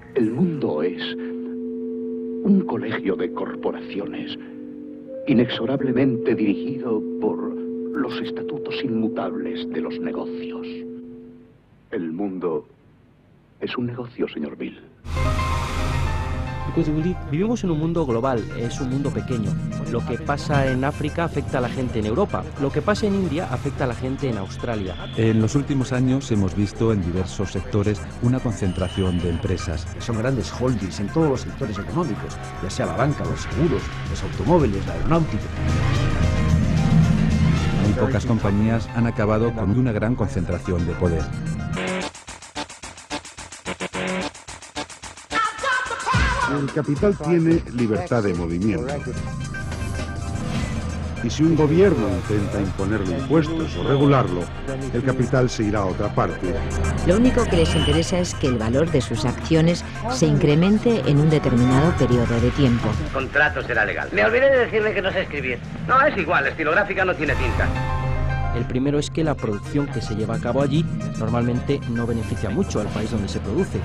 El mundo es un colegio de corporaciones, inexorablemente dirigido por los estatutos inmutables de los negocios. El mundo es un negocio, señor Bill. Vivimos en un mundo global, es un mundo pequeño. Lo que pasa en África afecta a la gente en Europa, lo que pasa en India afecta a la gente en Australia. En los últimos años hemos visto en diversos sectores una concentración de empresas. Son grandes holdings en todos los sectores económicos, ya sea la banca, los seguros, los automóviles, la aeronáutica. Muy pocas compañías han acabado con una gran concentración de poder. El capital tiene libertad de movimiento. Y si un gobierno intenta imponerle impuestos o regularlo, el capital se irá a otra parte. Lo único que les interesa es que el valor de sus acciones se incremente en un determinado periodo de tiempo. El contrato será legal. Me olvidé de decirle que no sé escribir. No, es igual, la estilográfica no tiene tinta. El primero es que la producción que se lleva a cabo allí normalmente no beneficia mucho al país donde se produce.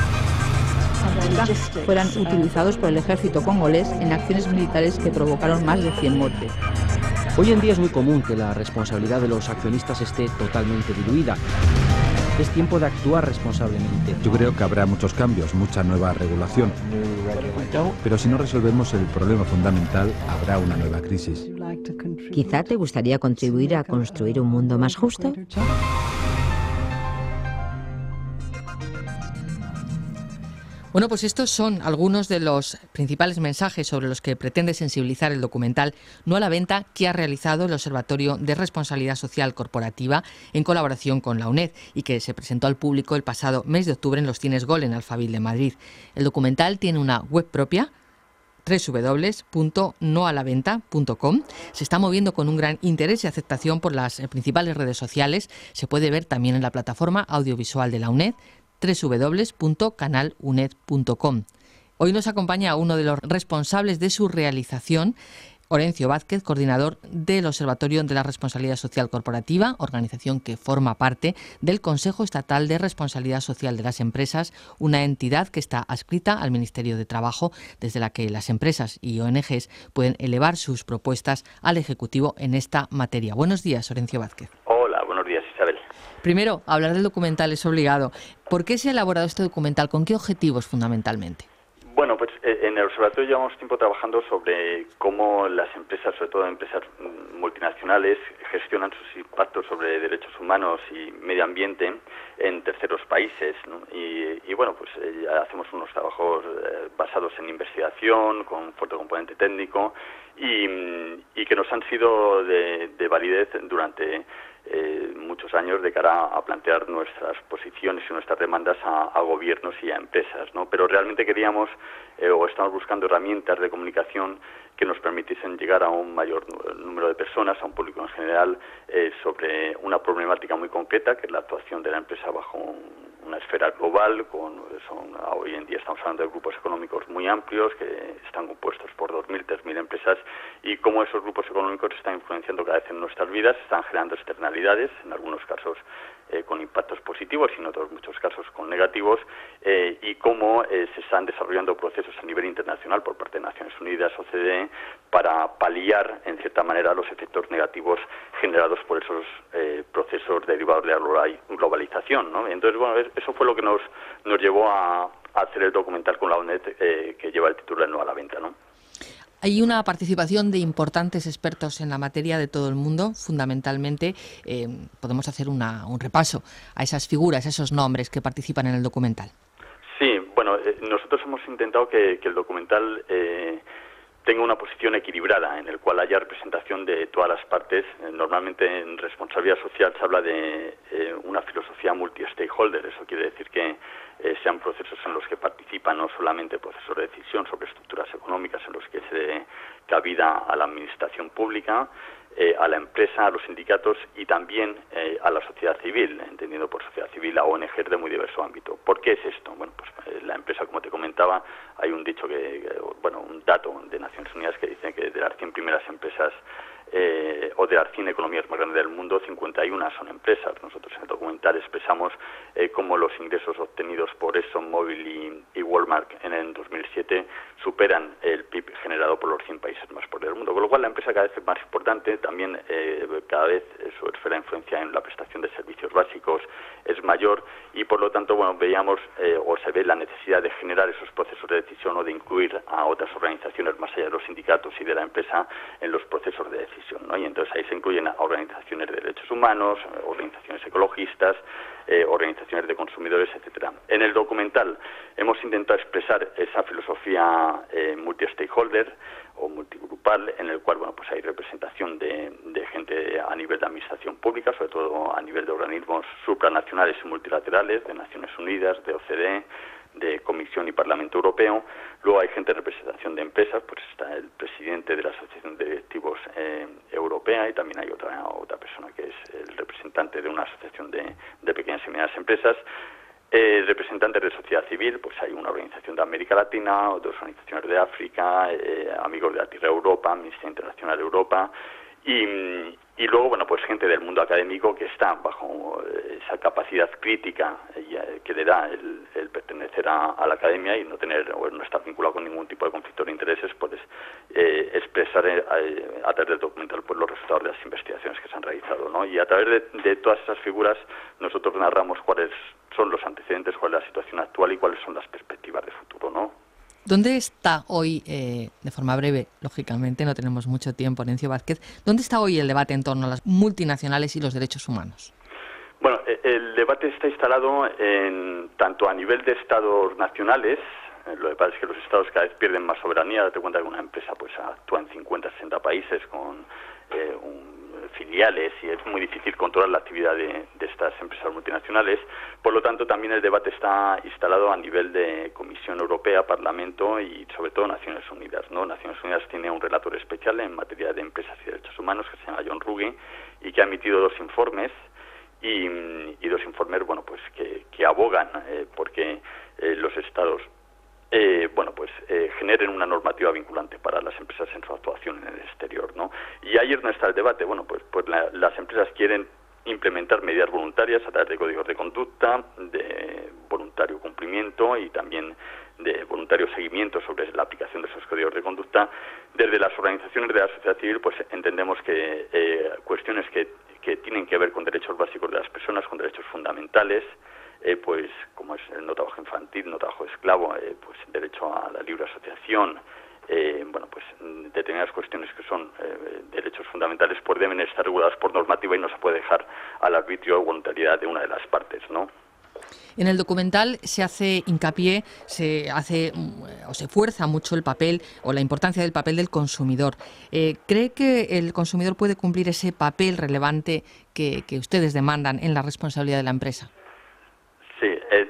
Fueran utilizados por el ejército congolés en acciones militares que provocaron más de 100 muertes. Hoy en día es muy común que la responsabilidad de los accionistas esté totalmente diluida. Es tiempo de actuar responsablemente. Yo creo que habrá muchos cambios, mucha nueva regulación. Pero si no resolvemos el problema fundamental, habrá una nueva crisis. ¿Quizá te gustaría contribuir a construir un mundo más justo? Bueno, pues estos son algunos de los principales mensajes sobre los que pretende sensibilizar el documental No a la venta que ha realizado el Observatorio de Responsabilidad Social Corporativa en colaboración con la UNED y que se presentó al público el pasado mes de octubre en los Cines Gol en Alfabil de Madrid. El documental tiene una web propia, www.noalaventa.com. Se está moviendo con un gran interés y aceptación por las principales redes sociales. Se puede ver también en la plataforma audiovisual de la UNED, www.canaluned.com. Hoy nos acompaña uno de los responsables de su realización, Orencio Vázquez, coordinador del Observatorio de la Responsabilidad Social Corporativa, organización que forma parte del Consejo Estatal de Responsabilidad Social de las Empresas, una entidad que está adscrita al Ministerio de Trabajo, desde la que las empresas y ONGs pueden elevar sus propuestas al Ejecutivo en esta materia. Buenos días, Orencio Vázquez. Hola, buenos días, Isabel. Primero, hablar del documental es obligado. ¿Por qué se ha elaborado este documental? ¿Con qué objetivos fundamentalmente? Bueno, pues en el observatorio llevamos tiempo trabajando sobre cómo las empresas, sobre todo empresas multinacionales, gestionan sus impactos sobre derechos humanos y medio ambiente en terceros países, ¿no? Y bueno, pues hacemos unos trabajos basados en investigación, con fuerte componente técnico y que nos han sido de validez durante muchos años de cara a plantear nuestras posiciones y nuestras demandas a gobiernos y a empresas, ¿no? Pero realmente queríamos o estamos buscando herramientas de comunicación que nos permitiesen llegar a un mayor número de personas, a un público en general, sobre una problemática muy concreta, que es la actuación de la empresa bajo una esfera global. Hoy en día estamos hablando de grupos económicos muy amplios que están compuestos por 2.000, 3.000 empresas, y cómo esos grupos económicos están influenciando cada vez en nuestras vidas, están generando externalidades, en algunos casos con impactos positivos y en otros muchos casos con negativos, y cómo se están desarrollando procesos a nivel internacional por parte de Naciones Unidas, OCDE, para paliar en cierta manera los efectos negativos generados por esos procesos derivados de la globalización, ¿no? Entonces, bueno, eso fue lo que nos llevó a hacer el documental con la UNED, que lleva el título de No a la venta, ¿no? Hay una participación de importantes expertos en la materia de todo el mundo. Fundamentalmente, podemos hacer un repaso a esas figuras, a esos nombres que participan en el documental. Sí, bueno, nosotros hemos intentado que el documental tenga una posición equilibrada, en el cual haya representación de todas las partes. Normalmente en responsabilidad social se habla de una filosofía multi-stakeholder. Eso quiere decir que sean procesos en los que participan no solamente procesos de decisión sobre estructuras económicas, en los que se dé cabida a la administración pública, a la empresa, a los sindicatos y también a la sociedad civil, entendiendo por sociedad civil a ONGs de muy diverso ámbito. ¿Por qué es esto? Bueno, pues la empresa, como te comentaba, hay un dicho un dato de Naciones Unidas que dice que de las 100 primeras empresas o de las 100 economías más grandes del mundo, 51 son empresas. Nosotros en el documental expresamos cómo los ingresos obtenidos por ExxonMobil y Walmart en el 2007 superan el PIB generado por los 100 países más pobres del mundo. Con lo cual la empresa cada vez es más importante, también cada vez su esfera de influencia en la prestación de servicios básicos es mayor y por lo tanto veíamos o se ve la necesidad de generar esos procesos de decisión o de incluir a otras organizaciones más allá de los sindicatos y de la empresa en los procesos de decisión, ¿no? Y entonces ahí se incluyen a organizaciones de derechos humanos, organizaciones ecologistas, organizaciones de consumidores, etcétera. En el documental hemos intentado expresar esa filosofía multi-stakeholder o multigrupal, en el cual pues hay representación de gente a nivel de administración pública, sobre todo a nivel de organismos supranacionales y multilaterales, de Naciones Unidas, de OCDE, de Comisión y Parlamento Europeo. Luego hay gente de representación de empresas, pues está el presidente de la Asociación de Directivos Europea y también hay otra persona que es el representante de una asociación de pequeñas y medianas empresas. Representantes de sociedad civil, pues hay una organización de América Latina, otras organizaciones de África, Amigos de la Tierra Europa, Amnistía Internacional Europa y luego, pues gente del mundo académico que está bajo esa capacidad crítica que le da el pertenecer a la academia y no tener o no estar vinculado con ningún tipo de conflicto de intereses, pues expresar a través del documental pues los resultados de las investigaciones que se han realizado, ¿no? Y a través de todas esas figuras nosotros narramos cuáles son los antecedentes, cuál es la situación actual y cuáles son las perspectivas de futuro, ¿no? ¿Dónde está hoy, de forma breve, lógicamente, no tenemos mucho tiempo, Horencio Vázquez, dónde está hoy el debate en torno a las multinacionales y los derechos humanos? Bueno, el debate está instalado tanto a nivel de estados nacionales. Lo que pasa es que los estados cada vez pierden más soberanía. Date cuenta que una empresa pues actúa en 50, 60 países con filiales y es muy difícil controlar la actividad de estas empresas multinacionales. Por lo tanto, también el debate está instalado a nivel de Comisión Europea, Parlamento y sobre todo Naciones Unidas, ¿no? Naciones Unidas tiene un relator especial en materia de empresas y derechos humanos que se llama John Ruggie y que ha emitido 2 informes y 2 informes que abogan porque los estados generen una normativa vinculante para las empresas en su actuación en el exterior, ¿no? Y ahí es donde está el debate. Las empresas quieren implementar medidas voluntarias a través de códigos de conducta, de voluntario cumplimiento y también de voluntario seguimiento sobre la aplicación de esos códigos de conducta. Desde las organizaciones de la sociedad civil entendemos que cuestiones que tienen que ver con derechos básicos de las personas, con derechos fundamentales, como es el no trabajo infantil, no trabajo esclavo, derecho a la libre asociación, determinadas cuestiones que son derechos fundamentales deben estar reguladas por normativa y no se puede dejar al arbitrio o voluntariedad de una de las partes, ¿no? En el documental se hace hincapié, se fuerza mucho el papel o la importancia del papel del consumidor. ¿Cree que el consumidor puede cumplir ese papel relevante que ustedes demandan en la responsabilidad de la empresa? Sí,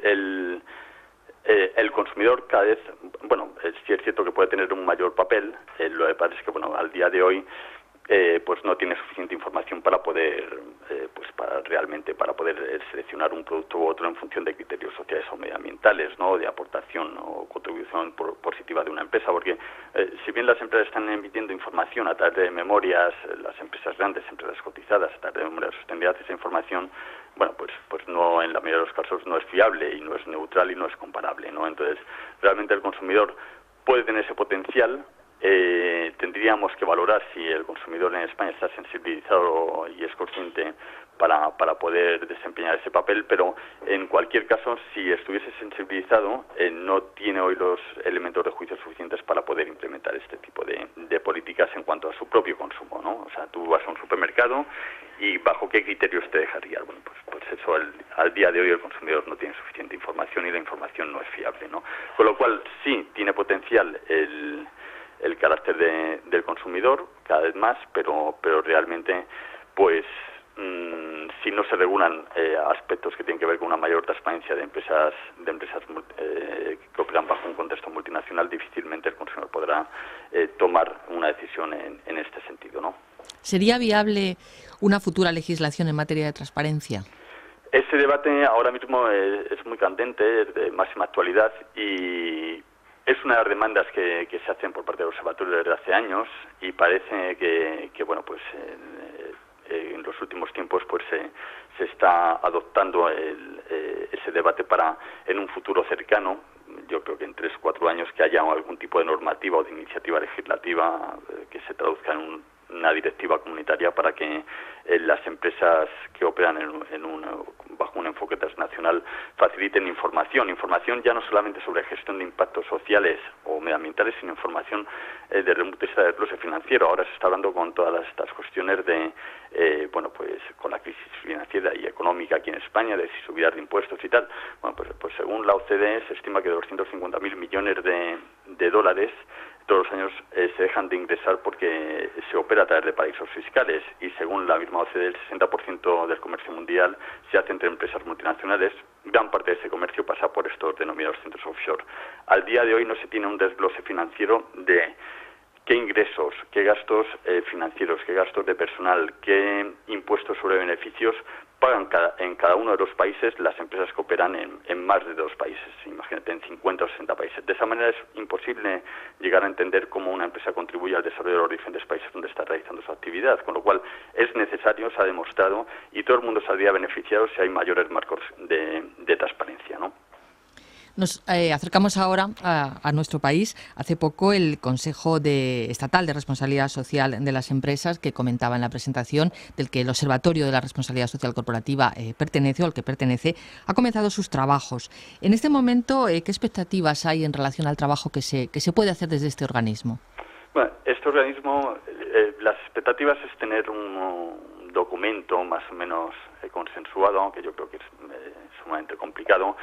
el consumidor cada vez, sí es cierto que puede tener un mayor papel. Lo que pasa es que, al día de hoy, no tiene suficiente información para poder, para poder seleccionar un producto u otro en función de criterios sociales o medioambientales, ¿no? De aportación o contribución positiva de una empresa, porque si bien las empresas están emitiendo información a través de memorias, las empresas grandes, empresas cotizadas, a través de memorias de sostenibilidad, esa información no, en la mayoría de los casos no es fiable y no es neutral y no es comparable, ¿no? Entonces, realmente el consumidor puede tener ese potencial. Tendríamos que valorar si el consumidor en España está sensibilizado y es consciente para poder desempeñar ese papel, pero en cualquier caso, si estuviese sensibilizado, no tiene hoy los elementos de juicio suficientes para poder implementar este tipo de políticas en cuanto a su propio consumo, ¿no? O sea, tú vas a un supermercado y ¿bajo qué criterios te dejas guiar? Pues eso al día de hoy el consumidor no tiene suficiente información y la información no es fiable, ¿no? Con lo cual sí tiene potencial el carácter del consumidor cada vez más, pero realmente si no se regulan aspectos que tienen que ver con una mayor transparencia de empresas que operan bajo un contexto multinacional, difícilmente el consumidor podrá tomar una decisión en este sentido, ¿no? ¿Sería viable una futura legislación en materia de transparencia? Ese debate ahora mismo es muy candente, es de máxima actualidad y Es una de las demandas que se hacen por parte del observatorio desde hace años y parece que bueno, pues en los últimos tiempos pues se está adoptando ese debate para en un futuro cercano, yo creo que en 3 o 4 años, que haya algún tipo de normativa o de iniciativa legislativa que se traduzca en una directiva comunitaria para que las empresas que operan bajo un enfoque transnacional faciliten información ya no solamente sobre gestión de impactos sociales o medioambientales, sino información desde el punto de vista del desglose financiero. Ahora se está hablando con todas estas cuestiones de bueno, pues con la crisis financiera y económica aquí en España, de si subir de impuestos y tal. Bueno, pues según la OCDE se estima que 250.000 millones de dólares todos los años se dejan de ingresar porque se opera a través de paraísos fiscales, y según la misma OCDE el 60% del comercio mundial se hace entre empresas multinacionales. Gran parte de ese comercio pasa por estos denominados centros offshore. Al día de hoy no se tiene un desglose financiero de qué ingresos, qué gastos financieros, qué gastos de personal, qué impuestos sobre beneficios pagan en cada uno de los países las empresas que operan en más de 2 países, imagínate, en 50 o 60 países. De esa manera es imposible llegar a entender cómo una empresa contribuye al desarrollo de los diferentes países donde está realizando su actividad, con lo cual es necesario, se ha demostrado, y todo el mundo saldría beneficiado si hay mayores marcos de transparencia, ¿no? Nos acercamos ahora a nuestro país. Hace poco el Consejo Estatal de Responsabilidad Social de las Empresas, que comentaba en la presentación, del que el Observatorio de la Responsabilidad Social Corporativa pertenece, o al que pertenece, ha comenzado sus trabajos. En este momento, ¿qué expectativas hay en relación al trabajo que se puede hacer desde este organismo? Bueno, este organismo, las expectativas es tener un documento más o menos consensuado, aunque yo creo que es sumamente complicado,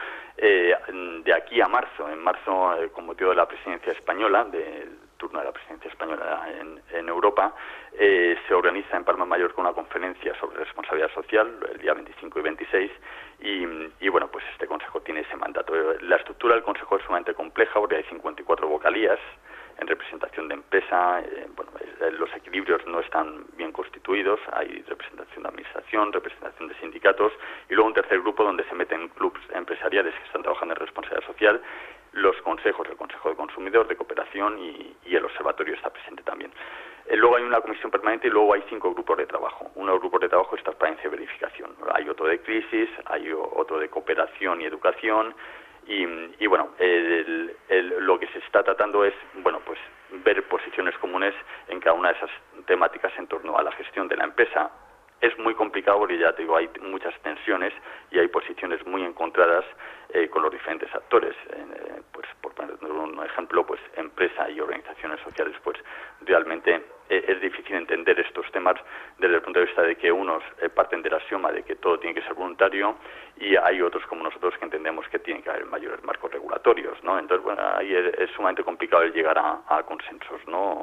de aquí a marzo. En marzo, con motivo de la presidencia española, del turno de la presidencia española en Europa, se organiza en Palma de Mallorca una conferencia sobre responsabilidad social el día 25 y 26, y bueno, pues este consejo tiene ese mandato. La estructura del consejo es sumamente compleja porque hay 54 vocalías en representación de empresa. Bueno, los equilibrios no están bien constituidos, hay representación de administración, representación de sindicatos, y luego un tercer grupo donde se meten clubes empresariales que están trabajando en responsabilidad social, los consejos, el Consejo de Consumidor, de Cooperación, y el observatorio está presente también. Luego hay una comisión permanente y luego hay 5 grupos de trabajo. Uno de los grupos de trabajo es transparencia y verificación. Hay otro de crisis, hay otro de cooperación y educación. Y bueno, lo que se está tratando es, bueno, pues ver posiciones comunes en cada una de esas temáticas en torno a la gestión de la empresa. Es muy complicado porque, ya te digo, hay muchas tensiones y hay posiciones muy encontradas con los diferentes actores. Pues por poner un ejemplo, pues empresa y organizaciones sociales, pues realmente es difícil entender estos temas desde el punto de vista de que unos parten del axioma de que todo tiene que ser voluntario, y hay otros como nosotros que entendemos que tiene que haber mayores marcos regulatorios, ¿no? Entonces, bueno, ahí es sumamente complicado el llegar a consensos, ¿no?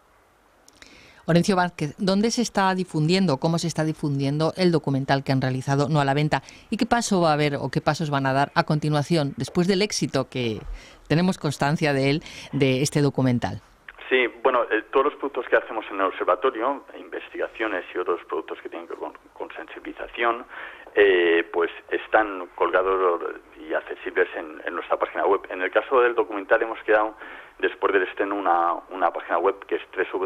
Orencio Vázquez, ¿dónde se está difundiendo, cómo se está difundiendo el documental que han realizado No a la Venta? ¿Y qué paso va a haber o qué pasos van a dar a continuación, después del éxito que tenemos constancia de él, de este documental? Sí, bueno, todos los productos que hacemos en el observatorio, investigaciones y otros productos que tienen que ver con sensibilización, pues están colgados y accesibles en nuestra página web. En el caso del documental hemos quedado, después del estreno, una página web que es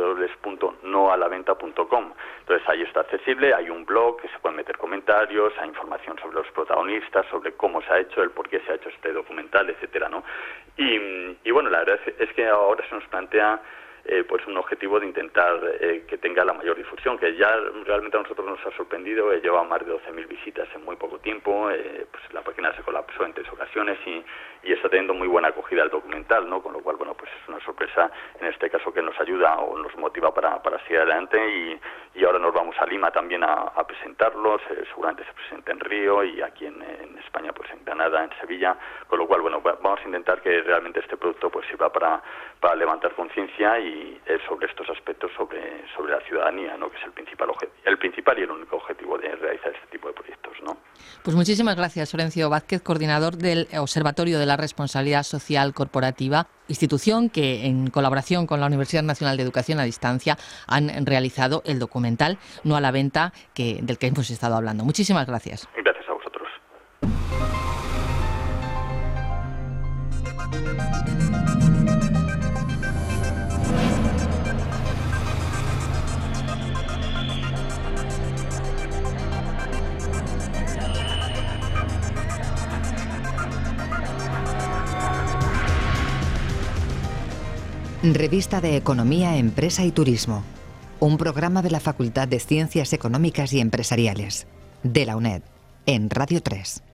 www.noalaventa.com. Entonces ahí está accesible, hay un blog que se pueden meter comentarios, hay información sobre los protagonistas, sobre cómo se ha hecho, el por qué se ha hecho este documental, etcétera, ¿no? Y bueno, la verdad es que ahora se nos plantea pues un objetivo de intentar que tenga la mayor difusión, que ya realmente a nosotros nos ha sorprendido. Lleva más de 12.000 visitas en muy poco tiempo, pues la página se colapsó en 3 ocasiones y está teniendo muy buena acogida el documental, ¿no? Con lo cual, bueno, pues es una sorpresa en este caso que nos ayuda o nos motiva para seguir adelante, y ahora nos vamos a Lima también a presentarlos. Seguramente se presenta en Río y aquí en España, pues en Granada, en Sevilla, con lo cual, bueno, vamos a intentar que realmente este producto pues sirva para levantar conciencia y sobre estos aspectos sobre la ciudadanía, ¿no? Que es el principal y el único objetivo de realizar este tipo de proyectos, ¿no? Pues muchísimas gracias, Orencio Vázquez, coordinador del Observatorio de la Responsabilidad Social Corporativa, institución que en colaboración con la Universidad Nacional de Educación a Distancia han realizado el documental No a la Venta, del que hemos estado hablando. Muchísimas gracias. Gracias a vosotros. Revista de Economía, Empresa y Turismo. Un programa de la Facultad de Ciencias Económicas y Empresariales, de la UNED, en Radio 3.